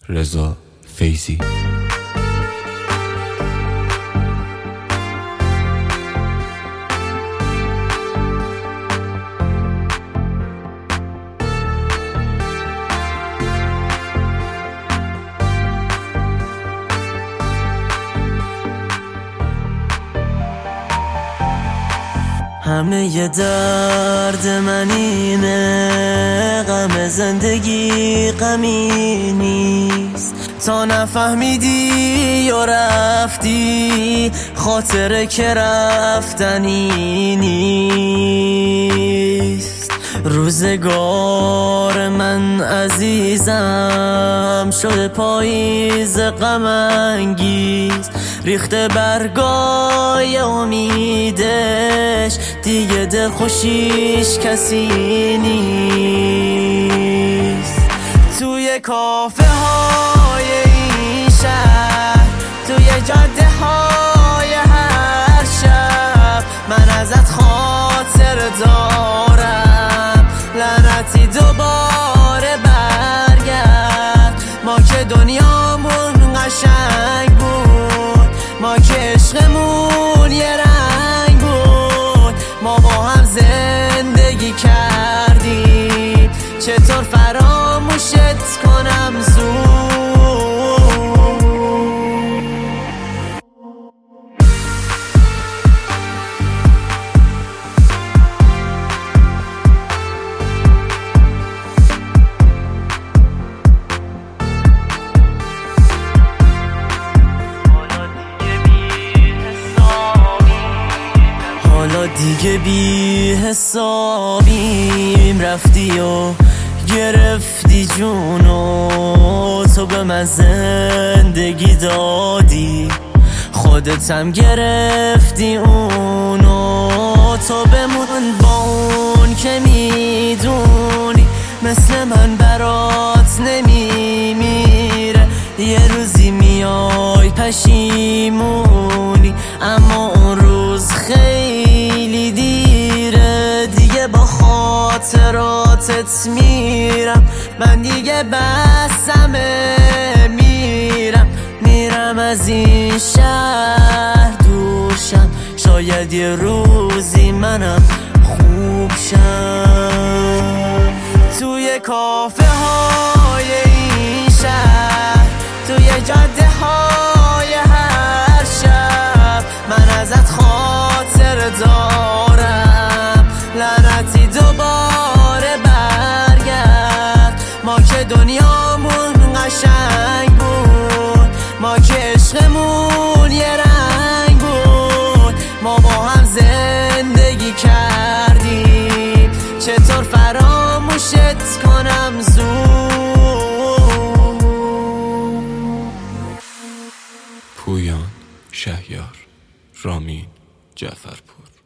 رضا فیضی. همه ی درد من اینه، غم زندگی غمی نیست. تا نفهمیدی و رفتی، خاطره که رفتنی نیست. روزگار من عزیزم شده پاییز غم انگیز، ریخته برگای امیدش، دیگه دل خوشیش کسی نیست. توی کافه های این شهر، توی جاده های هر شب، من ازت خاطر دارم. لعنتی دوباره برگرد، ما که دنیامون قشنگ بود، ما که عشقمون یه رنگ بود، ما با هم زندگی کردیم، چطور فراموشت کنم زود. حالا دیگه بی حسابیم، رفتی و گرفتی جونو، تو به من زندگی دادی، خودت هم گرفتی اونو. تو بمون با اون که میدونی مثل من برات نمیمیره، یه روزی میای پشیمونی، اما اون روز خیلی دیره، دیگه با خاطراتت میرم، من دیگه بسمه، میرم از این شهر دوشم، شاید یه روزی منم خوب شم. توی کافه های این شهر، توی جاده های هر شب، من ازت خاطر دارم. لعنتی دوباره برگرد، ما که دنیامون قشنگ بود، ما که عشقمون یه رنگ بود، ما با هم زندگی کردیم، چطور فراموشت کنم زود. پویان شهیار، رامین جعفرپور.